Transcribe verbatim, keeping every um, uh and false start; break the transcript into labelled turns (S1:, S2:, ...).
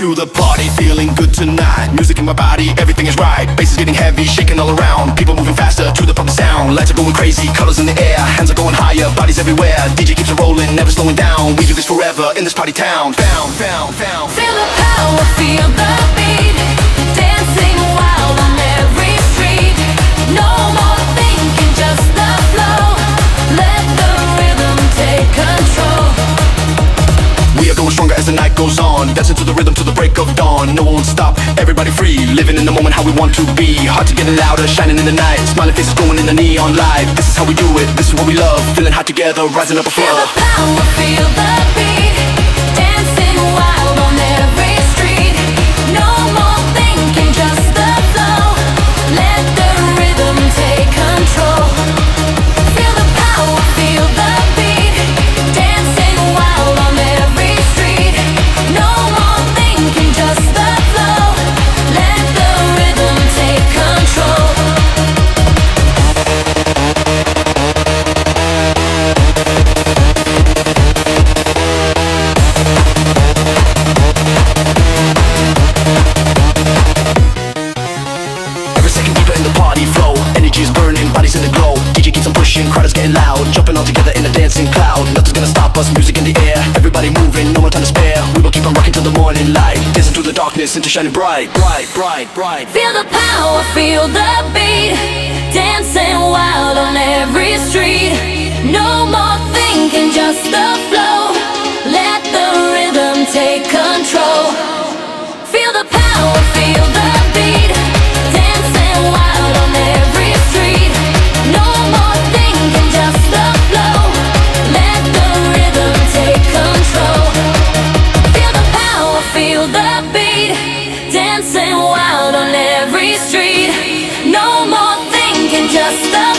S1: to the party, feeling good tonight. Music in my body, everything is right. Bass is getting heavy, shaking all around. People moving faster to the proper sound. Lights are going crazy, colors in the air. Hands are going higher, bodies everywhere. D J keeps it rolling, never slowing down. We do this forever in this party town. Found, found, found.
S2: Feel the power, feel the beat. Dancing wild on every street. No more thinking, just the flow. Let the rhythm take control.
S1: We are going stronger as the night goes on. Dancing to the rhythm till the break of dawn. No one won't stop, everybody free. Living in the moment how we want to be. Hearts are getting louder, shining in the night. Smiling faces glowing in the neon light. This is how we do it, this is what we love. Feeling hot together, rising up a flow.
S2: Feel the power, feel the beat. Dancing wild on every street. No more thinking, just the flow. Let the rhythm take control. Feel the power, feel the beat. Dancing wild on every street. No more thinking, just the flow. Let the rhythm take control.
S1: Every second deeper in the party flow. Energy is burning, bodies in the glow. D J keeps on pushing, crowd is getting loud. Jumping all together in a dancing cloud. Nothing's gonna stop us, music in the air. Everybody moving, no more time to spare. We will keep on rocking till the morning light. Dancing through the darkness into shining bright. Bright, bright, bright.
S2: Feel the power, feel the beat. Dancing wild on every street. No more thinking, just the flow. Let the rhythm take control. Feel the power, feel the beat. Dancing wild on every street. No more thinking, just the flow. Let the rhythm take control. Feel the power, feel the beat. Dancing wild on every street. No more thinking, just the